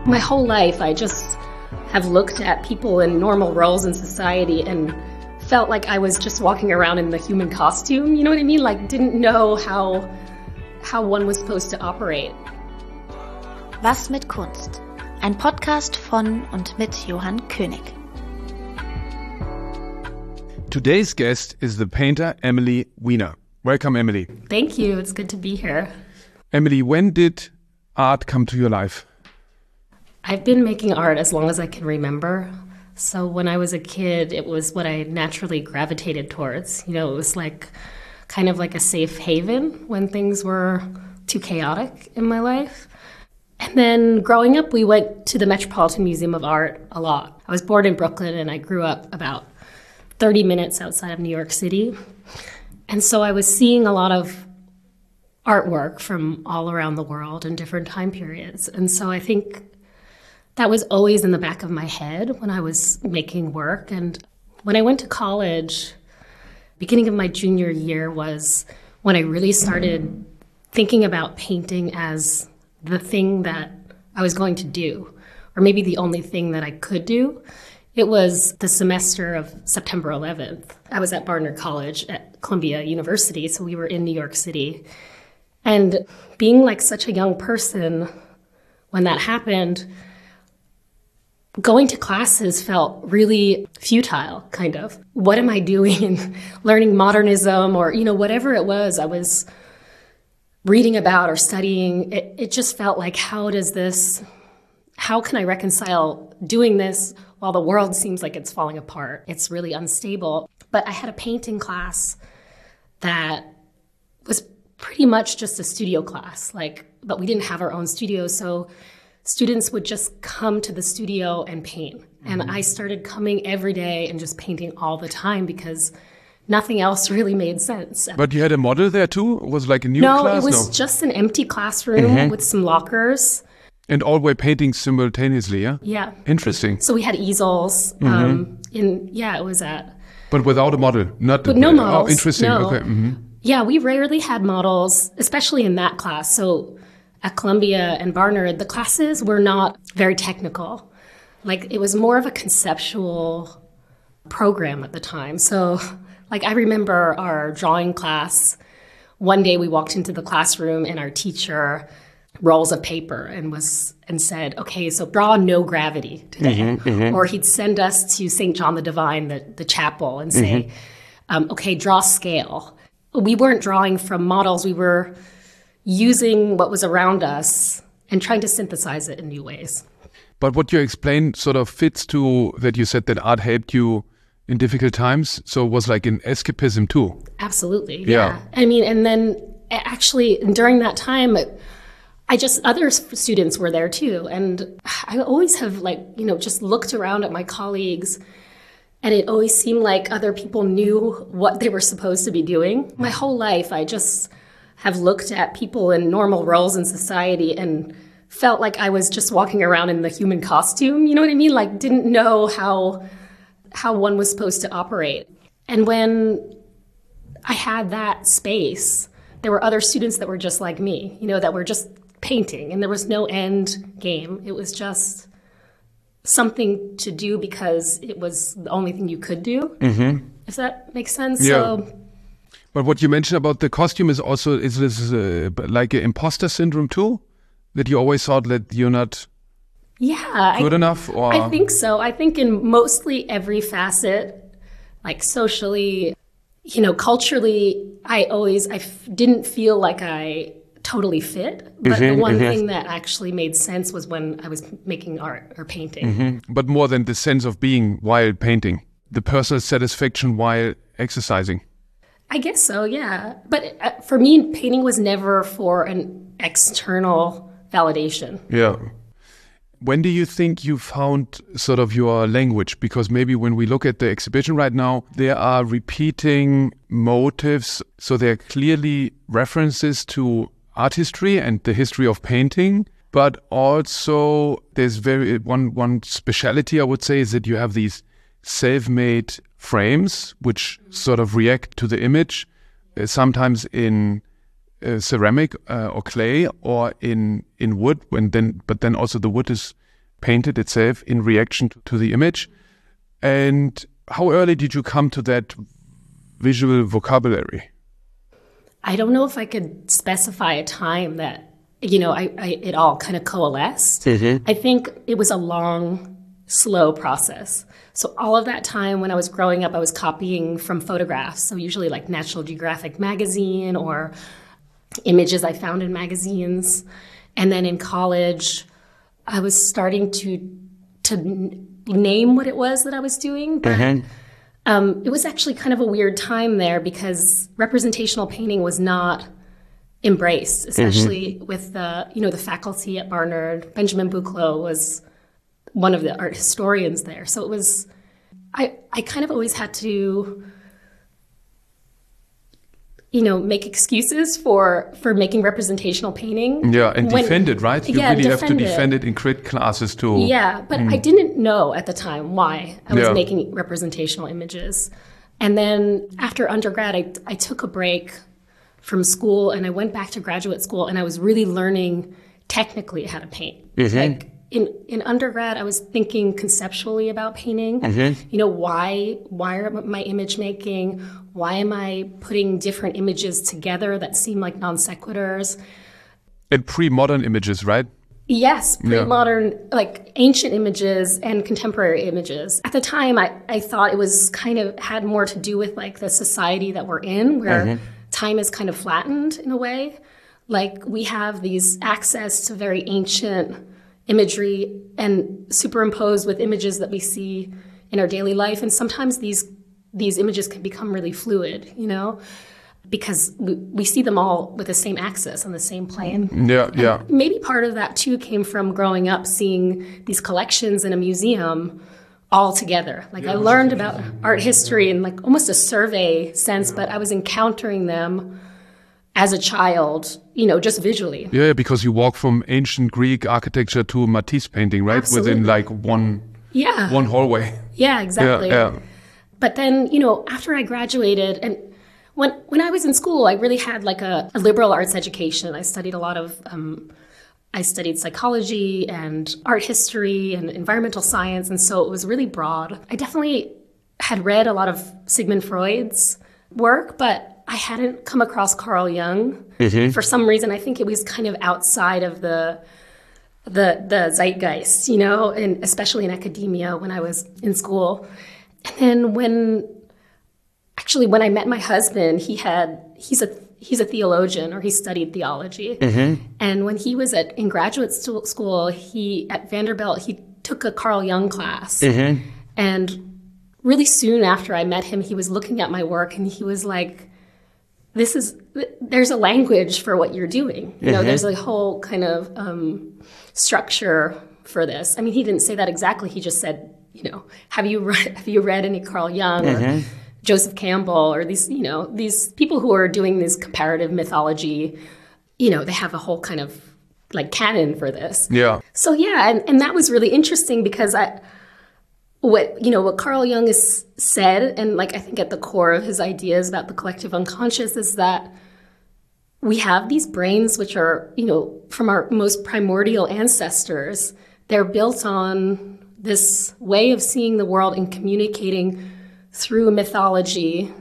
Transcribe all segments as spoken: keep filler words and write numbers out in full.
My whole life, I just have looked at people in normal roles in society and felt like I was just walking around in the human costume. You know what I mean? Like, didn't know how, how one was supposed to operate. Was mit Kunst? Ein Podcast von und mit Johann König. Today's guest is the painter Emily Wiener. Welcome, Emily. Thank you. It's good to be here. Emily, when did art come to your life? I've been making art as long as I can remember. So when I was a kid, it was what I naturally gravitated towards. You know, it was like kind of like a safe haven when things were too chaotic in my life. And then growing up, we went to the Metropolitan Museum of Art a lot. I was born in Brooklyn and I grew up about thirty minutes outside of New York City. And so I was seeing a lot of artwork from all around the world in different time periods. And so I think that was always in the back of my head when I was making work. And when I went to college, beginning of my junior year was when I really started thinking about painting as the thing that I was going to do, or maybe the only thing that I could do. It was the semester of September eleventh. I was at Barnard College at Columbia University, so we were in New York City. And being like such a young person, when that happened, going to classes felt really futile, kind of. What am I doing? Learning modernism or, you know, whatever it was I was reading about or studying. It, it just felt like, how does this, how can I reconcile doing this while the world seems like it's falling apart? It's really unstable. But I had a painting class that was pretty much just a studio class, like, but we didn't have our own studio, so students would just come to the studio and paint. Mm-hmm. And I started coming every day and just painting all the time because nothing else really made sense. But you had a model there too? It was like a new no, class? It was no, just an empty classroom mm-hmm. with some lockers. And all were painting simultaneously, yeah? Yeah. Interesting. So we had easels. Mm-hmm. Um, in yeah, it was at... But without a model? Not But no uh, models. Oh, interesting. No. Okay. Mm-hmm. Yeah, we rarely had models, especially in that class. So at Columbia and Barnard, the classes were not very technical. Like, it was more of a conceptual program at the time. So, like, I remember our drawing class. One day we walked into the classroom and our teacher rolls a paper and was and said, okay, so draw no gravity today. Mm-hmm, mm-hmm. Or he'd send us to Saint John the Divine, the, the chapel, and say, mm-hmm. um, okay, draw scale. We weren't drawing from models. We were using what was around us and trying to synthesize it in new ways. But what you explained sort of fits to that you said that art helped you in difficult times. So it was like an escapism too. Absolutely. Yeah. yeah. I mean, and then actually during that time, I just, other students were there too. And I always have like, you know, just looked around at my colleagues and it always seemed like other people knew what they were supposed to be doing. My whole life, I just have looked at people in normal roles in society and felt like I was just walking around in the human costume. You know what I mean? Like, didn't know how how one was supposed to operate. And when I had that space, there were other students that were just like me, you know, that were just painting, and there was no end game. It was just something to do because it was the only thing you could do. Mm-hmm. If that makes sense. Yeah. So, but what you mentioned about the costume is also, is this uh, like an imposter syndrome too? That you always thought that you're not yeah, good I, enough? Or I think so. I think in mostly every facet, like socially, you know, culturally, I always, I f- didn't feel like I totally fit. But mm-hmm, the one mm-hmm. thing that actually made sense was when I was making art or painting. Mm-hmm. But more than the sense of being while painting, the personal satisfaction while exercising. I guess so, yeah. But uh, for me, painting was never for an external validation. Yeah. When do you think you found sort of your language? Because maybe when we look at the exhibition right now, there are repeating motifs. So there are clearly references to art history and the history of painting. But also there's very one one speciality, I would say, is that you have these self-made frames which sort of react to the image, uh, sometimes in uh, ceramic uh, or clay or in in wood. When then, but then also the wood is painted itself in reaction to, to the image. And how early did you come to that visual vocabulary? I don't know if I could specify a time that, you know, I, I it all kind of coalesced. Mm-hmm. I think it was a long, slow process. So all of that time when I was growing up, I was copying from photographs. So usually like National Geographic magazine or images I found in magazines. And then in college, I was starting to to name what it was that I was doing. But mm-hmm. um, it was actually kind of a weird time there because representational painting was not embraced, especially mm-hmm. with the, you know, the faculty at Barnard. Benjamin Buchloh was one of the art historians there. So it was, I, I kind of always had to, you know, make excuses for, for making representational painting. Yeah, and when, defend it, right? You yeah, really have to it. defend it in crit classes too. Yeah, but mm. I didn't know at the time why I was yeah. making representational images. And then after undergrad, I, I took a break from school and I went back to graduate school and I was really learning technically how to paint. Mm-hmm. Like, In in undergrad, I was thinking conceptually about painting. Mm-hmm. You know, why why am I image making? Why am I putting different images together that seem like non sequiturs? And pre-modern images, right? Yes, pre-modern, yeah. like ancient images and contemporary images. At the time, I, I thought it was kind of had more to do with like the society that we're in, where mm-hmm. time is kind of flattened in a way. Like we have these access to very ancient imagery and superimposed with images that we see in our daily life. And sometimes these these images can become really fluid, you know, because we, we see them all with the same axis on the same plane. Yeah, yeah. And maybe part of that, too, came from growing up seeing these collections in a museum all together. Like yeah, I learned about art history in like almost a survey sense, yeah. but I was encountering them as a child, you know, just visually. Yeah, because you walk from ancient Greek architecture to Matisse painting, right? Absolutely. Within like one yeah. one hallway. Yeah, exactly. Yeah, yeah. But then, you know, after I graduated, and when when I was in school, I really had like a, a liberal arts education. I studied a lot of, um, I studied psychology and art history and environmental science. And so it was really broad. I definitely had read a lot of Sigmund Freud's work, but I hadn't come across Carl Jung. Mm-hmm. For some reason, I think it was kind of outside of the the the zeitgeist, you know, and especially in academia when I was in school. And then when, actually, when I met my husband, he had he's a he's a theologian, or he studied theology. Mm-hmm. And when he was at in graduate school, he at Vanderbilt, he took a Carl Jung class. Mm-hmm. And really soon after I met him, he was looking at my work and he was like, this is, there's a language for what you're doing. You know, mm-hmm. there's a whole kind of um, structure for this. I mean, he didn't say that exactly. He just said, you know, have you read, have you read any Carl Jung mm-hmm. or Joseph Campbell or these, you know, these people who are doing this comparative mythology, you know, they have a whole kind of like canon for this. Yeah. So, yeah. And, and that was really interesting because I, What, you know, what Carl Jung has said, and like I think at the core of his ideas about the collective unconscious, is that we have these brains which are, you know, from our most primordial ancestors. They're built on this way of seeing the world and communicating through mythology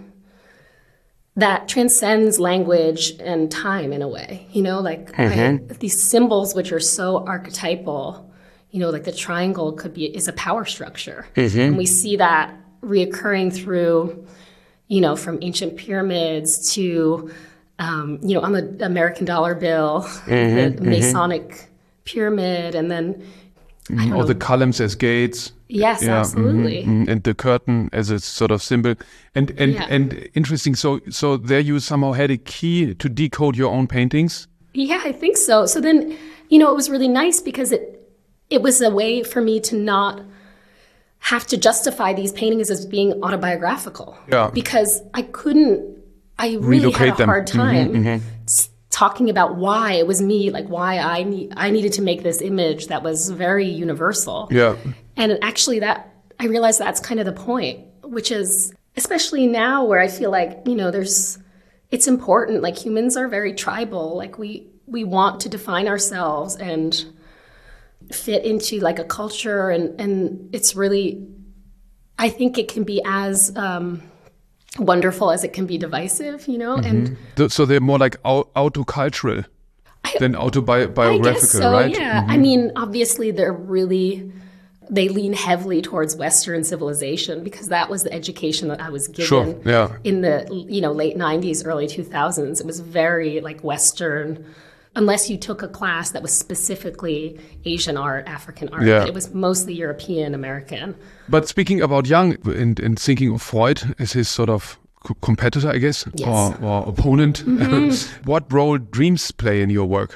that transcends language and time in a way, you know, like mm-hmm. I, these symbols which are so archetypal. You know, like the triangle could be is a power structure. Mm-hmm. And we see that reoccurring through, you know, from ancient pyramids to, um, you know, on the American dollar bill, mm-hmm. the Masonic mm-hmm. pyramid, and then I don't all know. the columns as gates. Yes, yeah, absolutely. Mm-hmm, and the curtain as a sort of symbol. And and yeah. and interesting. So so there you somehow had a key to decode your own paintings? Yeah, I think so. So then, you know, it was really nice because it It was a way for me to not have to justify these paintings as being autobiographical. Yeah. Because I couldn't, I really Relocate had a them. hard time mm-hmm, mm-hmm. talking about why it was me, like why I need, I needed to make this image that was very universal. Yeah. And actually that, I realized that's kind of the point, which is, especially now where I feel like, you know, there's, it's important, like humans are very tribal, like we, we want to define ourselves and fit into like a culture, and, and it's really, I think it can be as um, wonderful as it can be divisive, you know? Mm-hmm. And so they're more like au- autocultural I, than autobiographical, I guess so, right? Yeah. Mm-hmm. I mean, obviously they're really, they lean heavily towards Western civilization because that was the education that I was given sure. yeah. in the, you know, late nineties, early two thousands. It was very like Western, unless you took a class that was specifically Asian art, African art. Yeah. It was mostly European, American. But speaking about Jung and, and thinking of Freud as his sort of co- competitor, I guess, yes. or, or opponent, mm-hmm. what role dreams play in your work?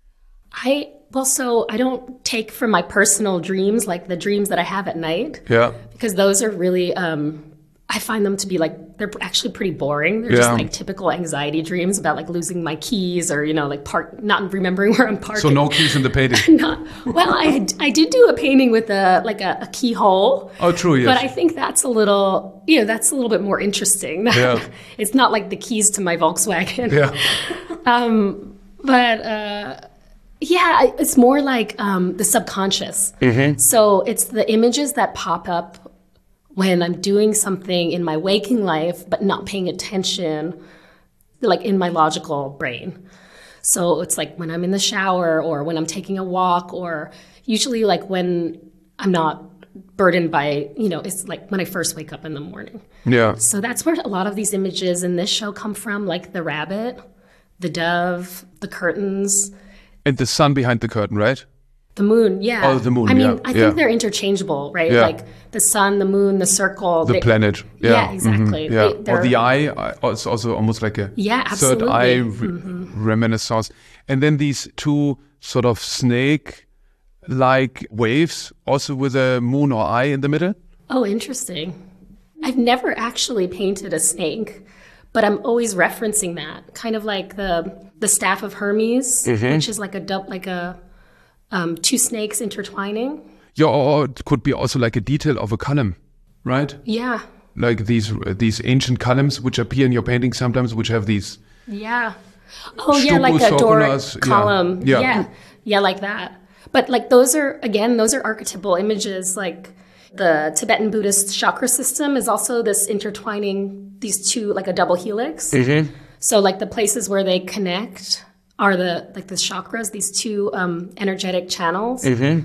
I, well, so I don't take from my personal dreams, like the dreams that I have at night. Yeah. Because those are really, um, I find them to be like, they're actually pretty boring. They're yeah. just like typical anxiety dreams about like losing my keys or, you know, like park, not remembering where I'm parking. So no keys in the painting? Not, well, I, I did do a painting with a, like a, a keyhole. Oh, true, yes. But I think that's a little, you know, that's a little bit more interesting. Yeah. It's not like the keys to my Volkswagen. Yeah. um, but, uh, yeah, it's more like um, the subconscious. Mm-hmm. So it's the images that pop up when I'm doing something in my waking life, but not paying attention, like in my logical brain. So it's like when I'm in the shower or when I'm taking a walk, or usually like when I'm not burdened by, you know, it's like when I first wake up in the morning. Yeah. So that's where a lot of these images in this show come from, like the rabbit, the dove, the curtains. And the sun behind the curtain, right? The moon, yeah. Oh, the moon, I mean, yeah, I think yeah. they're interchangeable, right? Yeah. Like the sun, the moon, the circle. The they, planet. Yeah, yeah exactly. Mm-hmm. Yeah. They, or the eye, uh, it's also almost like a yeah, third absolutely. eye re- mm-hmm. reminiscence. And then these two sort of snake-like waves, also with a moon or eye in the middle. Oh, interesting. I've never actually painted a snake, but I'm always referencing that. Kind of like the the staff of Hermes, mm-hmm. which is like a du- like a um, two snakes intertwining. Yeah, or it could be also like a detail of a column, right? Yeah. Like these uh, these ancient columns which appear in your painting sometimes, which have these. Yeah. Oh, yeah, like a Doric column. Yeah. yeah. Yeah, like that. But like those are, again, those are archetypal images. Like the Tibetan Buddhist chakra system is also this intertwining these two, like a double helix. Mm-hmm. So like the places where they connect are the like the chakras, these two um, energetic channels. Mm-hmm.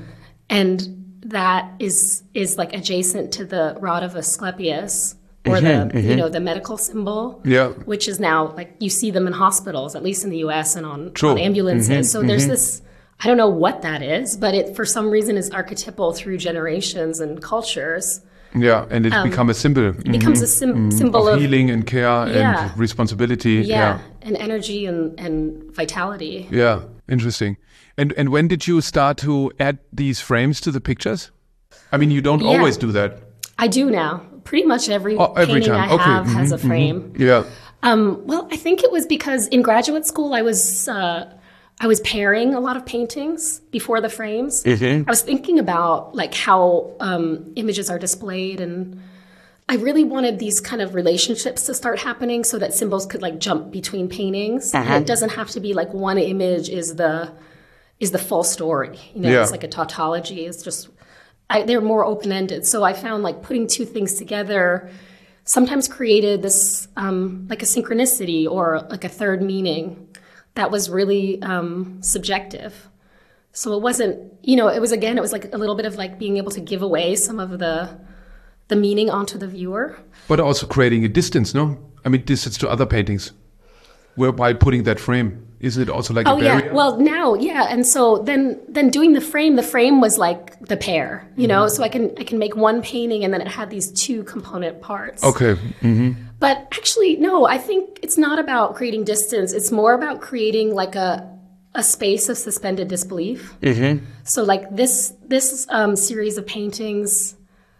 And that is is like adjacent to the rod of Asclepius, or mm-hmm, the mm-hmm. you know the medical symbol, yeah. which is now like you see them in hospitals, at least in the U S, and on, True. on ambulances. Mm-hmm, so there's mm-hmm. this, I don't know what that is, but it for some reason is archetypal through generations and cultures. Yeah, and it Um, becomes a symbol. It becomes a sim- Mm-hmm. symbol of of healing and care Yeah. and responsibility. yeah, Yeah, and energy and, and vitality. yeah, interesting. And and when did you start to add these frames to the pictures? I mean, you don't Yeah. always do that. I do now. Pretty much every, Oh, every painting time. I Okay. have has a Mhm, frame. mhm. Yeah. Um, well, I think it was because in graduate school I was uh, I was pairing a lot of paintings before the frames. Mm-hmm. I was thinking about like how um, images are displayed, and I really wanted these kind of relationships to start happening so that symbols could like jump between paintings. Uh-huh. And it doesn't have to be like one image is the is the full story. You know, Yeah. it's like a tautology. It's just I, they're more open ended. So I found like putting two things together sometimes created this um, like a synchronicity or like a third meaning that was really um, subjective. So it wasn't, you know, it was again, it was like a little bit of like being able to give away some of the the meaning onto the viewer. But also creating a distance, no? I mean, distance to other paintings. Whereby putting that frame, isn't it also like Oh a barrier? yeah, well now, yeah, and so then then doing the frame, the frame was like the pair, you know. Mm-hmm. So I can I can make one painting and then it had these two component parts. Okay. Mm-hmm. But actually, no, I think it's not about creating distance. It's more about creating like a a space of suspended disbelief. Mm-hmm. So like this this um, series of paintings,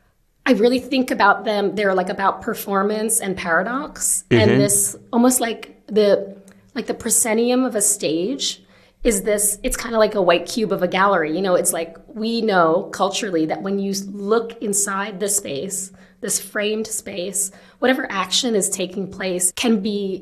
I really think about them. They're like about performance and paradox, Mm-hmm. and this almost like the like the proscenium of a stage is this. It's kind of like a white cube of a gallery. You know, it's like we know culturally that when you look inside this space, this framed space, whatever action is taking place can be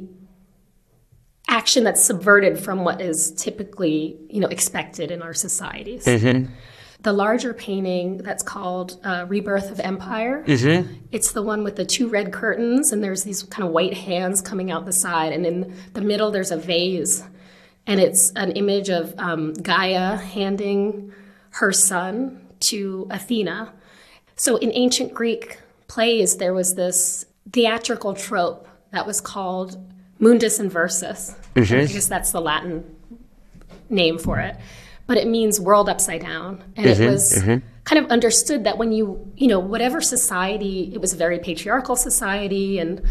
action that's subverted from what is typically, you know, expected in our societies. Mm-hmm. the larger painting that's called uh, Rebirth of Empire. Mm-hmm. It's the one with the two red curtains, and there's these kind of white hands coming out the side, and in the middle there's a vase, and it's an image of um, Gaia handing her son to Athena. So in ancient Greek plays, there was this theatrical trope that was called mundus inversus. Mm-hmm. I guess that's the Latin name for it. But it means world upside down. And Mm-hmm. it was Mm-hmm. kind of understood that when you, you know, whatever society, it was a very patriarchal society and,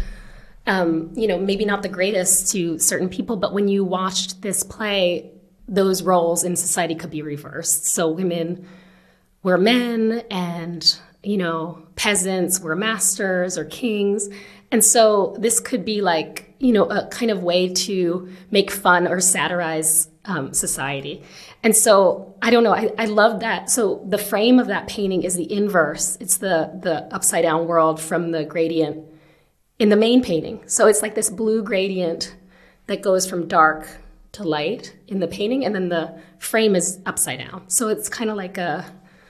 um, you know, maybe not the greatest to certain people, but when you watched this play, those roles in society could be reversed. So women were men and, you know, peasants were masters or kings. And so this could be like, you know, a kind of way to make fun or satirize um, society. And so, I don't know, I, I love that. So the frame of that painting is the inverse. It's the, the upside down world from the gradient in the main painting. So it's like this blue gradient that goes from dark to light in the painting, and then the frame is upside down. So it's kind of like a...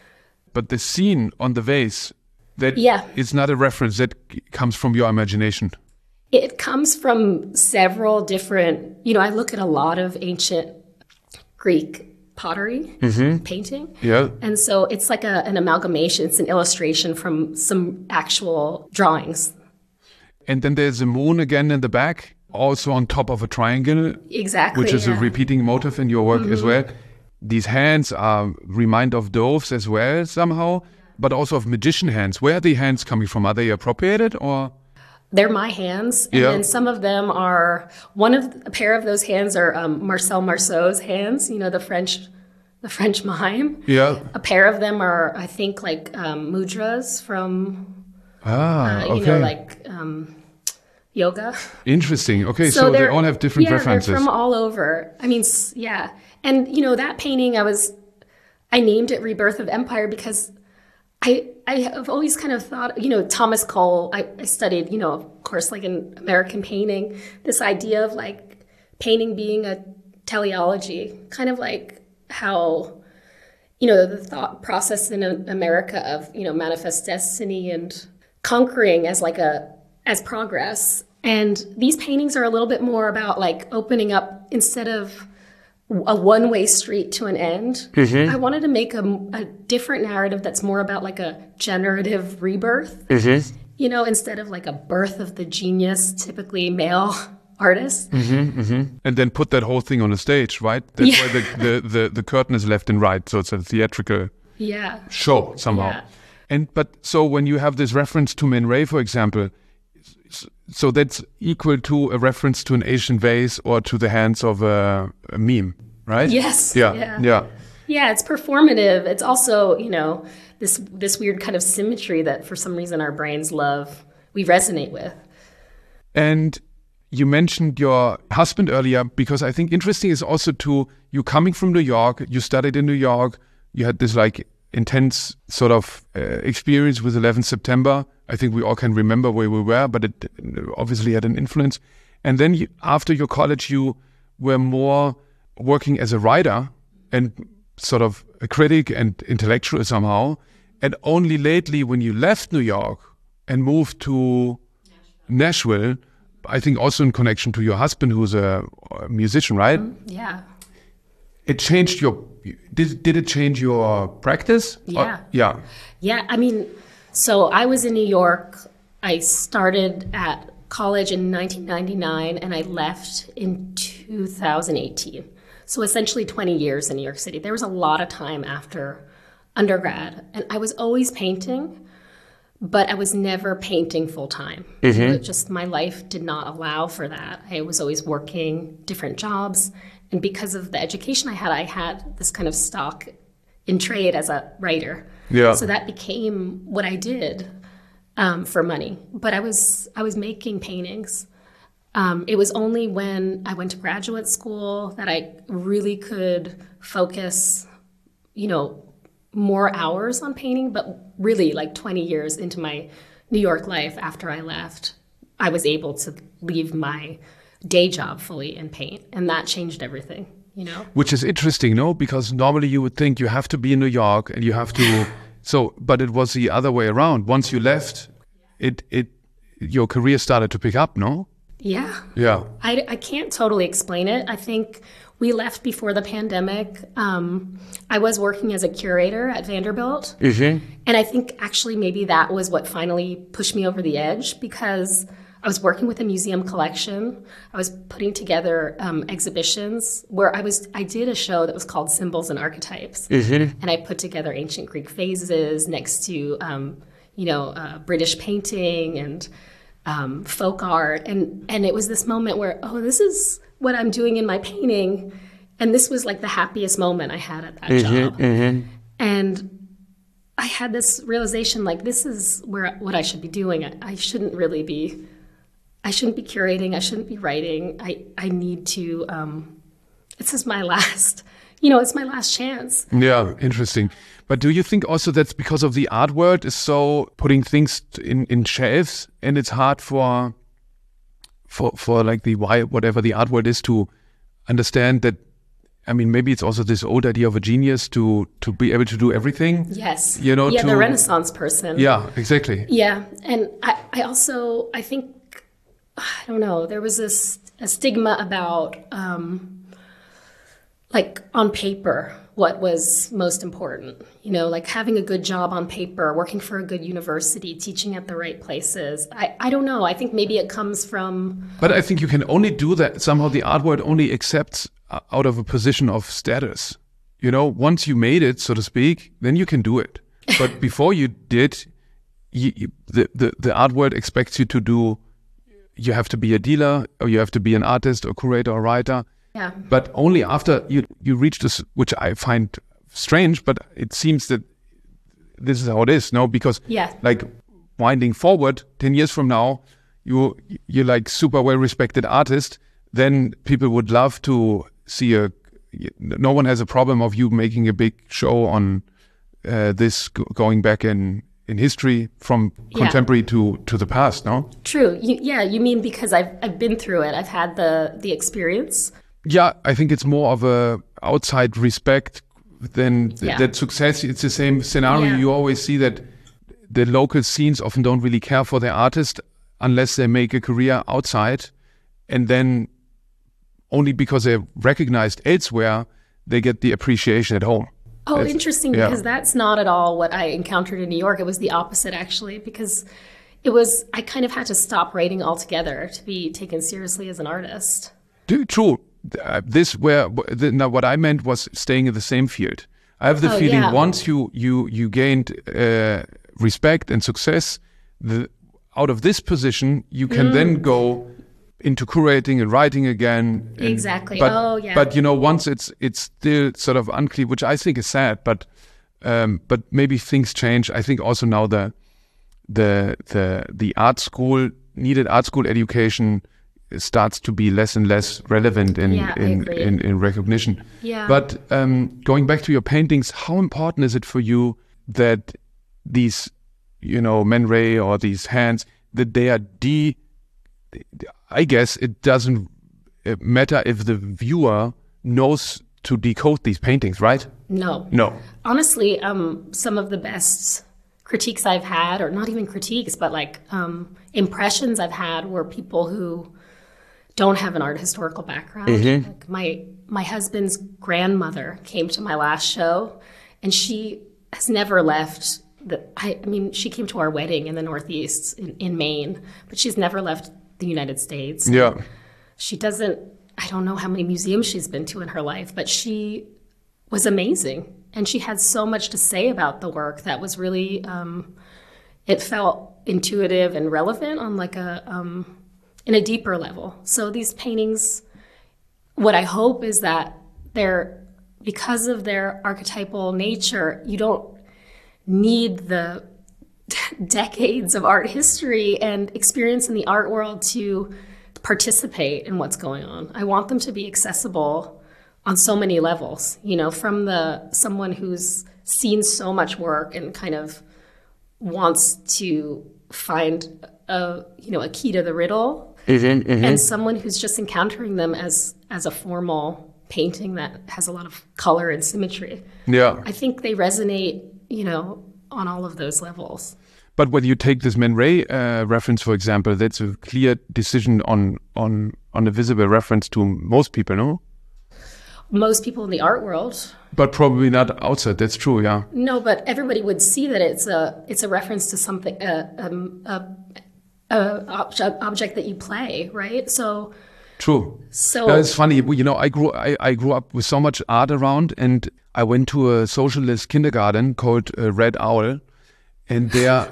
But the scene on the vase, that Yeah. is not a reference, that c- comes from your imagination. It comes from several different, you know, I look at a lot of ancient Greek pottery, painting. Yeah. And so it's like a, an amalgamation, it's an illustration from some actual drawings. And then there's a moon again in the back, also on top of a triangle, Exactly. which is a yeah. repeating motif in your work as well. These hands are remind of doves as well somehow, but also of magician hands. Where are the hands coming from? Are they appropriated or? They're my hands, and Yeah. then some of them are, one of, a pair of those hands are um, Marcel Marceau's hands, you know, the French, the French mime. Yeah. A pair of them are, I think, like um, mudras from, Ah, uh, you okay. know, like um, yoga. Interesting. Okay, so, they they're- all have different yeah, references. they're from all over. I mean, s- yeah. And, you know, that painting, I was, I named it Rebirth of Empire because I I have always kind of thought, you know, Thomas Cole, I, I studied, you know, of course, like in American painting, this idea of like painting being a teleology, kind of like how, you know, the thought process in America of, you know, manifest destiny and conquering as like a, as progress. And these paintings are a little bit more about like opening up instead of a one-way street to an end. I wanted to make a, a different narrative that's more about like a generative rebirth, Mm-hmm. you know, instead of like a birth of the genius, typically male artist. And then put that whole thing on a stage, right? That's Yeah. why the, the, the, the curtain is left and right, so it's a theatrical Yeah. show somehow. Yeah. And but so when you have this reference to Man Ray, for example, s- so that's equal to a reference to an Asian vase or to the hands of a, a meme, right? Yes. Yeah. Yeah. Yeah. Yeah, it's performative. It's also, you know, this this weird kind of symmetry that for some reason our brains love, we resonate with. And you mentioned your husband earlier, because I think interesting is also to you coming from New York, you studied in New York, you had this like intense sort of uh, experience with eleventh September. I think we all can remember where we were, but it obviously had an influence. And then you, after your college, you were more working as a writer and sort of a critic and intellectual somehow. And only lately, when you left New York and moved to Nashville, I think also in connection to your husband, who's a, a musician, right? Yeah. It changed your. Did did it change your practice? Or- Yeah. yeah. Yeah, I mean, so I was in New York. I started at college in nineteen ninety-nine and I left in two thousand eighteen. So essentially twenty years in New York City. There was a lot of time after undergrad, and I was always painting, but I was never painting full time. Mm-hmm. Just my life did not allow for that. I was always working different jobs, and because of the education I had, I had this kind of stock in trade as a writer. Yeah. So that became what I did um, for money. But I was I was making paintings. Um, it was only when I went to graduate school that I really could focus, you know, more hours on painting. But really, like twenty years into my New York life after I left, I was able to leave my day job fully and paint, and that changed everything. you know. Which is interesting, no? Because normally you would think you have to be in New York and you have to. So, but it was the other way around. Once you left, it it your career started to pick up, no? Yeah. Yeah. I, I can't totally explain it. I think we left before the pandemic. Um, I was working as a curator at Vanderbilt. Mm-hmm. And I think actually maybe that was what finally pushed me over the edge, because I was working with a museum collection. I was putting together um, exhibitions where I was. I did a show that was called Symbols and Archetypes. Mm-hmm. And I put together ancient Greek vases next to, um, you know, uh, British painting and um, folk art. And, and it was this moment where, oh, this is what I'm doing in my painting. And this was like the happiest moment I had at that mm-hmm, job. Mm-hmm. And I had this realization, like, this is where what I should be doing. I, I shouldn't really be, I shouldn't be curating. I shouldn't be writing. I, I need to, um, this is my last, you know, it's my last chance. Yeah, interesting. But do you think also that's because of the art world is so putting things in, in shelves, and it's hard for, for, for like the why, whatever the art world is, to understand that? I mean, maybe it's also this old idea of a genius to to be able to do everything. Yes. You know, yeah, to, the Renaissance person. Yeah, exactly. Yeah. And I, I also, I think, I don't know, there was this a stigma about, um, like, on paper, what was most important. You know, like having a good job on paper, working for a good university, teaching at the right places. I, I don't know. I think maybe it comes from... But I think you can only do that. Somehow the art world only accepts out of a position of status. You know, once you made it, so to speak, then you can do it. But before you did, you, you, the, the, the art world expects you to do, you have to be a dealer, or you have to be an artist or curator or writer. Yeah. But only after you, you reach this, which I find strange, but it seems that this is how it is, no? Because yeah. like winding forward, ten years from now, you, you're like super well-respected artist, then people would love to see a, no one has a problem of you making a big show on uh, this go- going back in, in history from yeah. contemporary to, to the past, no? True. You, yeah, you mean because I've I've been through it. I've had the the experience. Yeah, I think it's more of a outside respect than th- yeah. that success. It's the same scenario. Yeah. You always see that the local scenes often don't really care for their artist unless they make a career outside, and then only because they're recognized elsewhere, they get the appreciation at home. Oh, That's, interesting, yeah. because that's not at all what I encountered in New York. It was the opposite, actually, because it was, I kind of had to stop writing altogether to be taken seriously as an artist. True. Uh, this where the, now what I meant was staying in the same field. I have the oh, feeling yeah. once you you you gained uh, respect and success, the, out of this position you can mm. then go into curating and writing again. And, exactly. But, oh yeah. But you know, once it's it's still sort of unclear, which I think is sad. But um, but maybe things change. I think also now the the the the art school needed art school education starts to be less and less relevant in yeah, in, in, in recognition. Yeah. But um, going back to your paintings, how important is it for you that these, you know, Man Ray or these hands, that they are de... I guess it doesn't matter if the viewer knows to decode these paintings, right? No. No. Honestly, um, some of the best critiques I've had, or not even critiques, but like um, impressions I've had, were people who don't have an art historical background. Mm-hmm. Like my my husband's grandmother came to my last show, and she has never left. The, I, I mean, she came to our wedding in the Northeast in, in Maine, but she's never left the United States. Yeah. She doesn't, I don't know how many museums she's been to in her life, but she was amazing. And she had so much to say about the work that was really, um, it felt intuitive and relevant on like a, um, in a deeper level. So these paintings, what I hope is that they're, because of their archetypal nature, you don't need the decades of art history and experience in the art world to participate in what's going on. I want them to be accessible on so many levels, you know, from the someone who's seen so much work and kind of wants to find a, you know, a key to the riddle, mm-hmm, mm-hmm. and someone who's just encountering them as as a formal painting that has a lot of color and symmetry. Yeah. I think they resonate, you know, on all of those levels. But when you take this Man Ray uh, reference, for example, that's a clear decision on on on a visible reference to most people, no? Most people in the art world. But probably not outside. That's true, yeah. No, but everybody would see that it's a it's a reference to something, a um, a, a object, object that you play, right? So. True. So yeah, it's funny. You know, I grew I, I grew up with so much art around, and I went to a socialist kindergarten called uh, Red Owl. And there,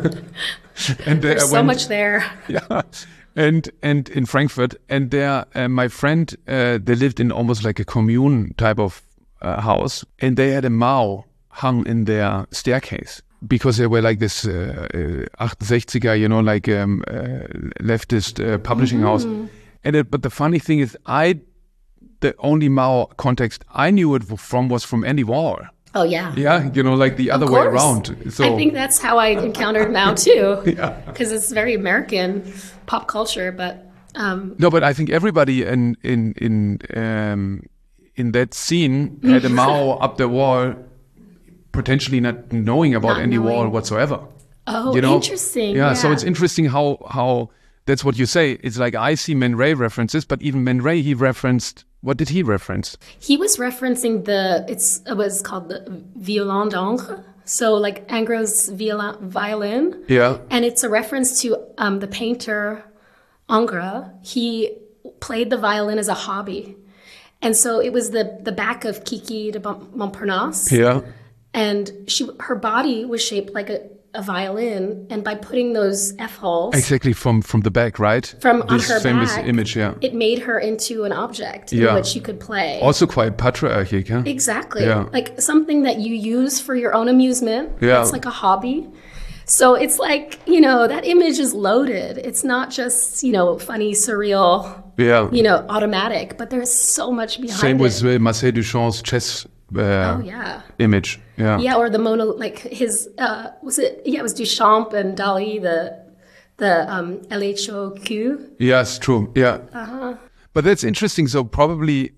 and there there's so went, much there. Yeah, and and in Frankfurt, and there, uh, my friend, uh, they lived in almost like a commune type of uh, house, and they had a Mao hung in their staircase because they were like this uh, uh, sixties, you know, like um, uh, leftist uh, publishing mm-hmm. house. And it, but the funny thing is, I the only Mao context I knew it from was from Andy Warhol. Oh, yeah. Yeah, you know, like the other way around. So I think that's how I encountered Mao, too. Yeah. Because it's very American pop culture, but... Um, no, but I think everybody in in in um, in that scene had a Mao up the wall, potentially not knowing about not Andy knowing. Warhol whatsoever. Oh, you know? interesting. Yeah, yeah, so it's interesting how, how... That's what you say. It's like I see Man Ray references, but even Man Ray, he referenced... What did he reference? He was referencing the, it's it was called the violon d'Ingres. So like Ingres' violin, violin. Yeah. And it's a reference to um, the painter Ingres. He played the violin as a hobby. And so it was the, the back of Kiki de Montparnasse. Yeah. And she her body was shaped like a, a violin, and by putting those F-holes... Exactly, from, from the back, right? From this on her famous back, image, yeah. It made her into an object yeah. in which you could play. Also quite patriarchic, huh? Exactly. Yeah. Like something that you use for your own amusement. Yeah. It's like a hobby. So it's like, you know, that image is loaded. It's not just, you know, funny, surreal, yeah. you know, automatic, but there's so much behind Same it. Same with uh, Marcel Duchamp's chess uh, oh, yeah. image. Yeah. Yeah, or the Mona, like his, uh, was it, yeah, it was Duchamp and Dali, the the um, L H O Q. Yes, true. Yeah. Uh-huh. But that's interesting. So probably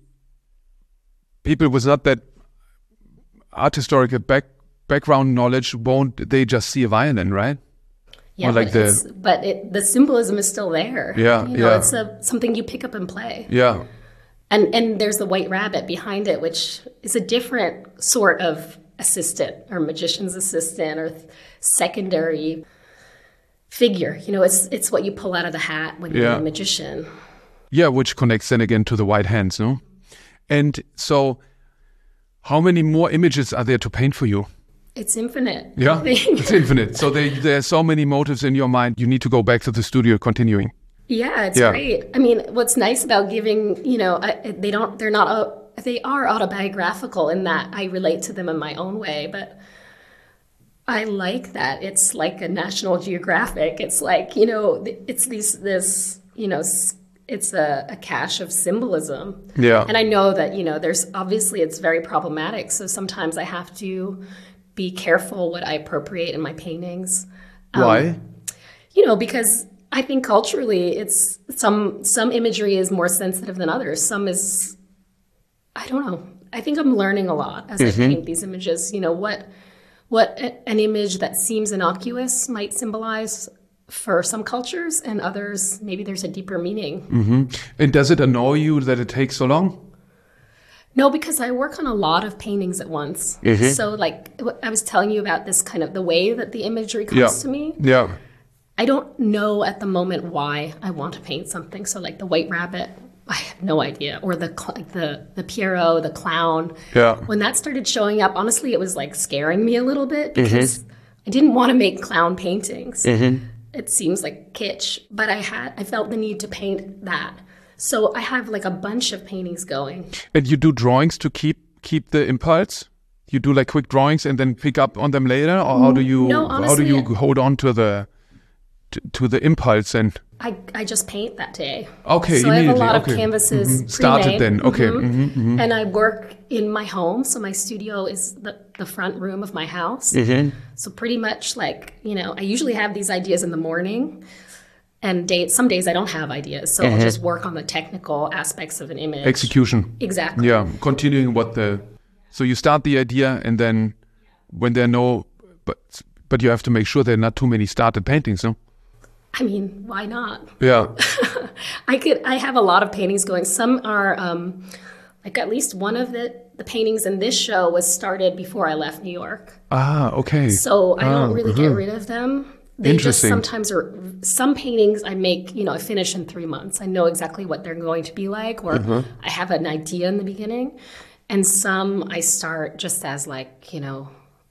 people with not that art historical back, background knowledge won't, they just see a violin, right? Yeah, or like but, the, it's, but it, the symbolism is still there. Yeah, you know, yeah. It's a, something you pick up and play. Yeah. And and there's the white rabbit behind it, which is a different sort of assistant or magician's assistant or th- secondary figure. You know, it's it's what you pull out of the hat when you're Yeah. a magician. Yeah, which connects then again to the white hands, no? And so how many more images are there to paint for you? It's infinite. Yeah, I think. it's infinite. So they, there are so many motives in your mind. You need to go back to the studio continuing. Yeah, it's Yeah. great. I mean, what's nice about giving, you know, I, they don't, they're not, uh, they are autobiographical in that I relate to them in my own way, but I like that. It's like a National Geographic. It's like, you know, it's these, this, you know, s- it's a, a cache of symbolism. Yeah. And I know that, you know, there's obviously it's very problematic. So sometimes I have to be careful what I appropriate in my paintings. Um, Why? You know, because I think culturally, it's some some imagery is more sensitive than others. Some is, I don't know. I think I'm learning a lot as Mm-hmm. I paint these images. You know, what what a- an image that seems innocuous might symbolize for some cultures, and others maybe there's a deeper meaning. Mm-hmm. And does it annoy you that it takes so long? No, because I work on a lot of paintings at once. Mm-hmm. So, like what I was telling you about this kind of the way that the imagery comes Yeah. to me. Yeah. I don't know at the moment why I want to paint something. So like the white rabbit, I have no idea. Or the cl- like the the Pierrot, the clown. Yeah. When that started showing up, honestly, it was like scaring me a little bit because I didn't want to make clown paintings. It seems like kitsch, but I had I felt the need to paint that. So I have like a bunch of paintings going. And you do drawings to keep keep the impulse? You do like quick drawings and then pick up on them later, or how do you No, how do you honestly- hold on to the to, to the impulse and I, I just paint that day. Okay, so I have a immediately, lot okay. of canvases Mhm. Started pre-made. then, okay. Mhm. Mhm, mhm. And I work in my home, so my studio is the, the front room of my house. So pretty much like, you know, I usually have these ideas in the morning, And day, some days I don't have ideas, so I'll just work on the technical aspects of an image. Execution. Exactly. Yeah, continuing what the... So you start the idea, and then when there are no... But, but you have to make sure there are not too many started paintings, no? I mean, why not? Yeah. I could. I have a lot of paintings going. Some are, um, like at least one of the, the paintings in this show was started before I left New York. Ah, okay. So I ah, don't really uh-huh. get rid of them. They just Interesting. sometimes are, some paintings I make, you know, I finish in three months. I know exactly what they're going to be like, or Uh-huh. I have an idea in the beginning. And some I start just as like, you know,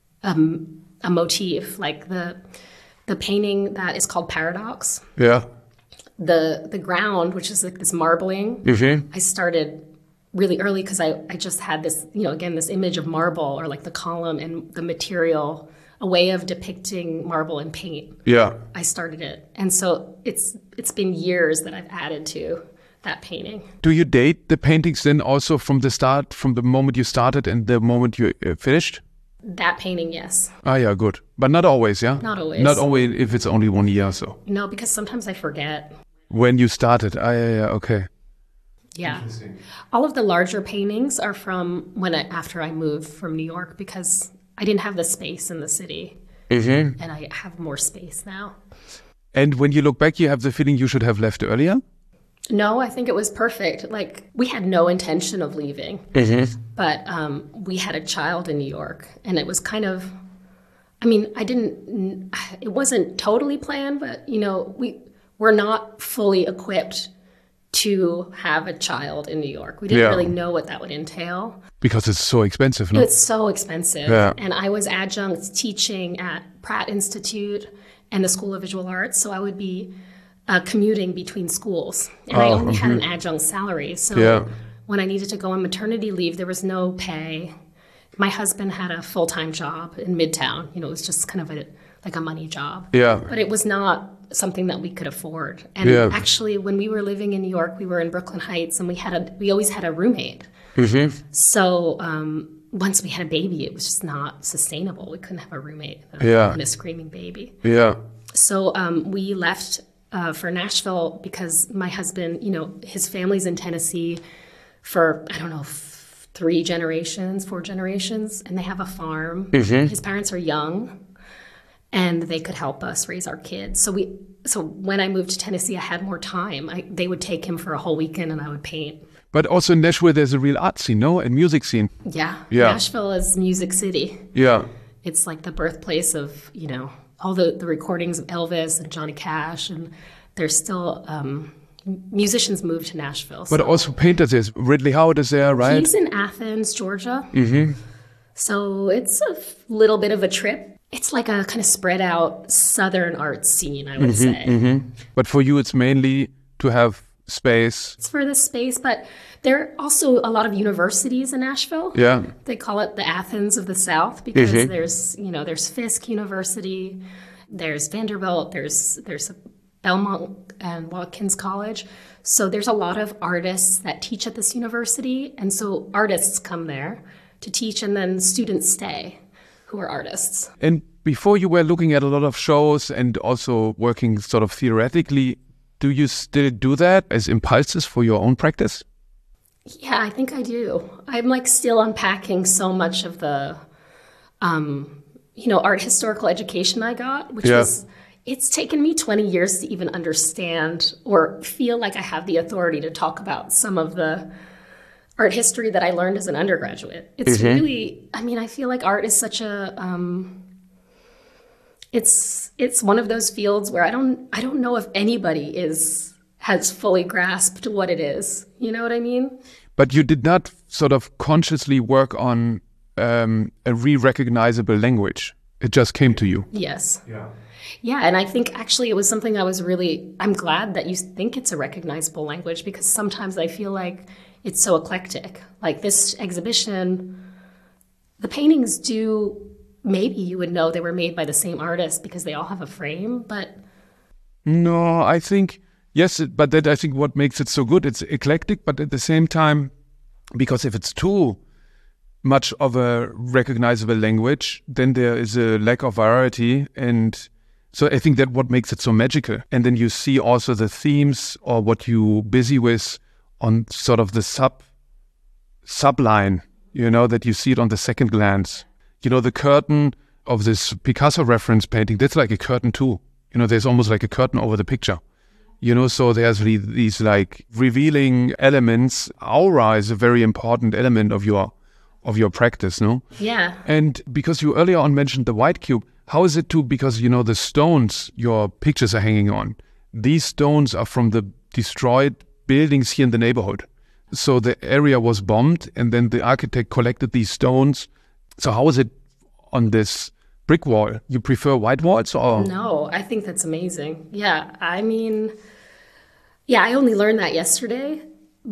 um, a motif, like the... The painting that is called Paradox, Yeah. the the ground, which is like this marbling, Mm-hmm. I started really early because I, I just had this, you know, again, this image of marble or like the column and the material, a way of depicting marble in paint. Yeah. I started it. And so it's it's been years that I've added to that painting. Do you date the paintings then also from the start, from the moment you started and the moment you uh, finished? That painting, yes. Ah, yeah, good. But not always, yeah? Not always. Not always if it's only one year or so. No, because sometimes I forget. When you started. Ah, yeah, yeah, okay. Yeah. All of the larger paintings are from when I, after I moved from New York because I didn't have the space in the city. Mm-hmm. And I have more space now. And when you look back, you have the feeling you should have left earlier? No, I think it was perfect. Like, we had no intention of leaving. Mm-hmm. But um, we had a child in New York, and it was kind of, I mean, I didn't, it wasn't totally planned, but, you know, we were not fully equipped to have a child in New York. We didn't Yeah. really know what that would entail. Because it's so expensive, no? It's so expensive. Yeah. And I was adjunct teaching at Pratt Institute and the School of Visual Arts, so I would be uh, commuting between schools. And I Oh, only had an adjunct salary, so Yeah. when I needed to go on maternity leave, there was no pay. My husband had a full-time job in Midtown. You know, it was just kind of a, like a money job. Yeah. But it was not something that we could afford. And Yeah. actually, when we were living in New York, we were in Brooklyn Heights, and we had a we always had a roommate. Mm-hmm. So um, once we had a baby, it was just not sustainable. We couldn't have a roommate and a, Yeah. and a screaming baby. Yeah. So um, we left uh, for Nashville because my husband, you know, his family's in Tennessee for, I don't know, f- three generations, four generations, and they have a farm. Mm-hmm. His parents are young, and they could help us raise our kids. So we, so when I moved to Tennessee, I had more time. I, they would take him for a whole weekend, and I would paint. But also in Nashville, there's a real art scene, no? And music scene. Yeah. Yeah. Nashville is Music City. Yeah. It's like the birthplace of, you know, all the, the recordings of Elvis and Johnny Cash. And there's still, um, musicians moved to Nashville. But so. also painters, there's Ridley Howard is there, right? He's in Athens, Georgia. Mm-hmm. So it's a f- little bit of a trip. It's like a kind of spread out Southern art scene, I would Mm-hmm, say. mm-hmm. But for you, it's mainly to have space. It's for the space, but there are also a lot of universities in Nashville. Yeah. They call it the Athens of the South because Mhm. there's, you know, there's Fisk University, there's Vanderbilt, there's there's Belmont and Watkins College. So there's a lot of artists that teach at this university, and so artists come there to teach, and then students stay who are artists. And before you were looking at a lot of shows and also working sort of theoretically, do you still do that as impulses for your own practice? Yeah, I think I do. I'm like still unpacking so much of the, um, you know, art historical education I got, which Yeah. was, it's taken me twenty years to even understand or feel like I have the authority to talk about some of the art history that I learned as an undergraduate. It's Mhm. really, I mean, I feel like art is such a, um, it's it's one of those fields where I don't I don't know if anybody is has fully grasped what it is. You know what I mean? But you did not sort of consciously work on um, a re-recognizable language. It just came to you. Yes. Yeah. Yeah, and I think actually it was something I was really, I'm glad that you think it's a recognizable language because sometimes I feel like it's so eclectic. Like this exhibition, the paintings do, maybe you would know they were made by the same artist because they all have a frame, but... No, I think, yes, it, but that I think what makes it so good, it's eclectic, but at the same time, because if it's too much of a recognizable language, then there is a lack of variety and So I think that what makes it so magical. And then you see also the themes or what you busy with on sort of the sub subline, you know, that you see it on the second glance. You know, the curtain of this Picasso reference painting, that's like a curtain too. You know, there's almost like a curtain over the picture. You know, so there's the, these like revealing elements. Aura is a very important element of your of your practice, no? Yeah. And because you earlier on mentioned the white cube, how is it too? Because, you know, the stones your pictures are hanging on, these stones are from the destroyed buildings here in the neighborhood. So the area was bombed and then the architect collected these stones. So how is it on this brick wall? You prefer white walls or? No, I think that's amazing. Yeah, I mean, yeah, I only learned that yesterday.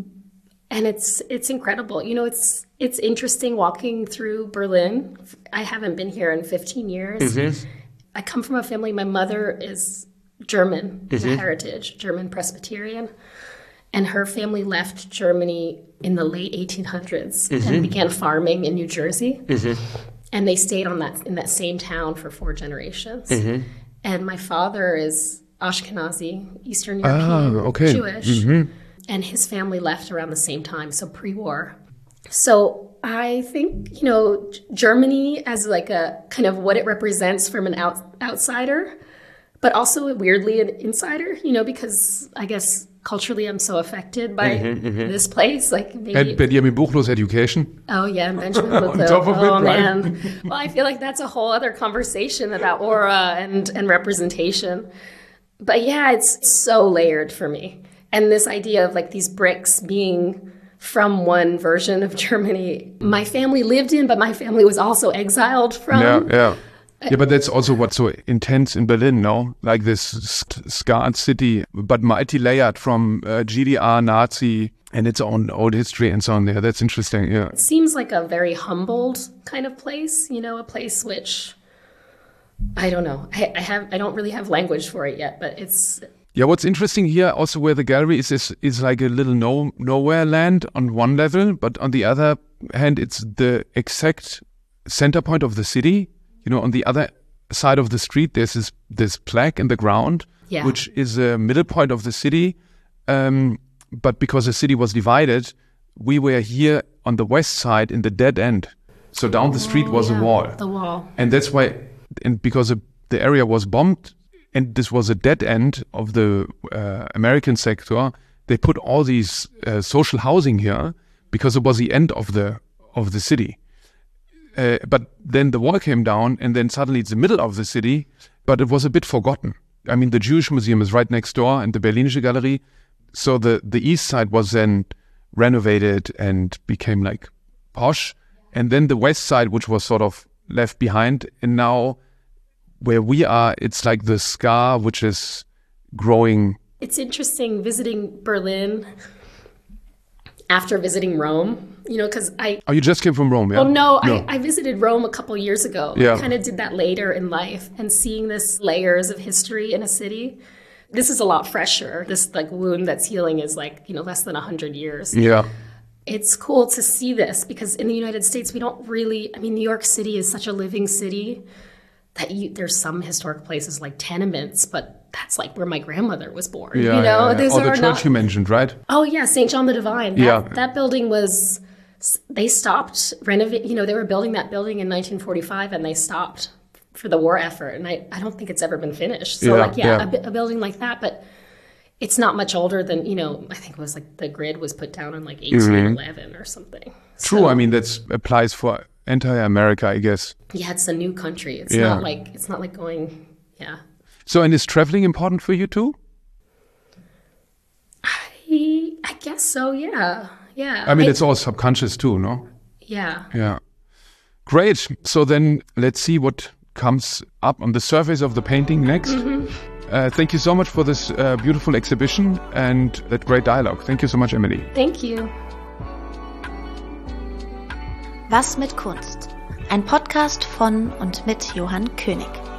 And it's it's incredible. You know, it's it's interesting walking through Berlin. I haven't been here in fifteen years. Mm-hmm. I come from a family, my mother is German, mm-hmm. heritage, German Presbyterian. And her family left Germany in the late eighteen hundreds mm-hmm. and began farming in New Jersey. Mm-hmm. And they stayed on that in that same town for four generations. Mm-hmm. And my father is Ashkenazi, Eastern European, ah, okay. Jewish. Mm-hmm. And his family left around the same time, so pre-war. So I think, you know, Germany as like a kind of what it represents from an out, outsider, but also weirdly an insider, you know, because I guess culturally I'm so affected by mm-hmm, mm-hmm. this place. Like maybe, and Benjamin Buchlo's education. Oh yeah, Benjamin Buchlo. On top of oh it, right? Man. Well, I feel like that's a whole other conversation about aura and, and representation. But yeah, it's so layered for me. And this idea of like these bricks being from one version of Germany my family lived in, but my family was also exiled from. Yeah, yeah. Yeah, but that's also what's so intense in Berlin, no? Like this scarred city, but multi-layered from uh, G D R, Nazi, and its own old history and so on there. That's interesting, yeah. It seems like a very humbled kind of place, you know, a place which, I don't know. I, I have I don't really have language for it yet, but it's... Yeah, what's interesting here also where the gallery is, is, is like a little no, nowhere land on one level, but on the other hand, it's the exact center point of the city. You know, on the other side of the street, there's this, this plaque in the ground, yeah. which is a middle point of the city. Um, but because the city was divided, we were here on the west side in the dead end. So down the street oh, was yeah, a wall. The wall. And that's why, and because the area was bombed, and this was a dead end of the uh, American sector, they put all these uh, social housing here because it was the end of the of the city. Uh, but then the wall came down, and then suddenly it's the middle of the city, but it was a bit forgotten. I mean, the Jewish Museum is right next door, and the Berlinische Galerie. So the, the east side was then renovated and became like posh. And then the west side, which was sort of left behind, and now where we are, it's like the scar which is growing. It's interesting visiting Berlin after visiting Rome, you know, because I... Oh, you just came from Rome, yeah? Well, no, no. I, I visited Rome a couple years ago. Yeah. I kind of did that later in life, and seeing this layers of history in a city, this is a lot fresher. This like wound that's healing is like, you know, less than one hundred years. Yeah. It's cool to see this because in the United States, we don't really... I mean, New York City is such a living city that you, there's some historic places like tenements, but that's like where my grandmother was born. Yeah, you know, yeah, yeah. Oh, the church not, you mentioned, right? Oh yeah, Saint John the Divine. That, yeah, that building was. They stopped renovate. You know, they were building that building in nineteen forty-five, and they stopped for the war effort. And I, I don't think it's ever been finished. So yeah, like, yeah, yeah. A, a building like that, but it's not much older than, you know. I think it was like the grid was put down in like eighteen eleven mm-hmm. or something. True. So, I mean, that applies for entire America, I guess. Yeah, it's a new country. It's yeah. not like it's not like going. Yeah. So, and is traveling important for you too? I I guess so. Yeah. Yeah. I mean, I, it's all subconscious too, no? Yeah. Yeah. Great. So then let's see what comes up on the surface of the painting next. Mm-hmm. Uh, thank you so much for this uh, beautiful exhibition and that great dialogue. Thank you so much, Emily. Thank you. Was mit Kunst? Ein Podcast von und mit Johann König.